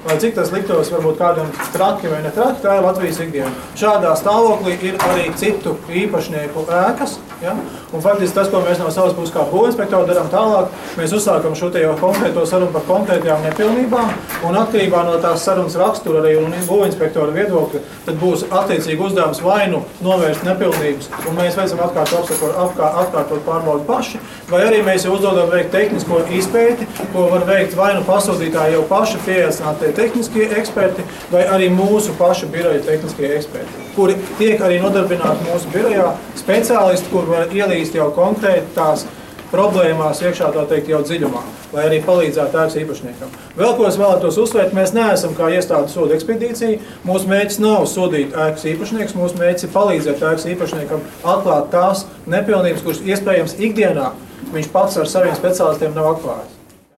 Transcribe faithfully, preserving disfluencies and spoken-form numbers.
Lai cik tas liktos varbūt kādam traki vai ne traki, tā ir Latvijas ikdiena. Šādā stāvoklī ir arī citu īpašnieku ēkas. Ja? Un faktiski tas, ko mēs no savas puses kā būvinspektori darām tālāk, mēs uzsākam šo te jau konkrēto sarunu par konkrētajām nepilnībām, un atkarībā no tās sarunas rakstura arī un būvinspektora viedokļa, tad būs attiecīgi uzdevums vai nu novērst nepilnības, un mēs veicam atkārtot apsakot, apkār, atkārtot pārbaudu paši, vai arī mēs jau uzdodam veikt tehnisko izpēti, ko var veikt vai nu pasūtītāji jau paši pieaicinātie tehniskie eksperti, vai arī mūsu paša biroja tehniskie eksperti, kuri tiek arī nodarbināti mūsu birojā speciālisti, kur var ielīst jau konkrēti tās problēmās iekšā, tā teikt, jau dziļumā, lai arī palīdzētu ēkas īpašniekam. Vēl ko es vēlētos uzsvērt, mēs neesam kā iestāde soda ekspedīcija, mūsu mērķis nav sodīt ēkas īpašnieks, mūsu mērķis ir palīdzēt ēkas īpašniekam atklāt tās nepilnības, kuras iespējams ikdienā viņš pats ar saviem speciālistiem nav atklājis.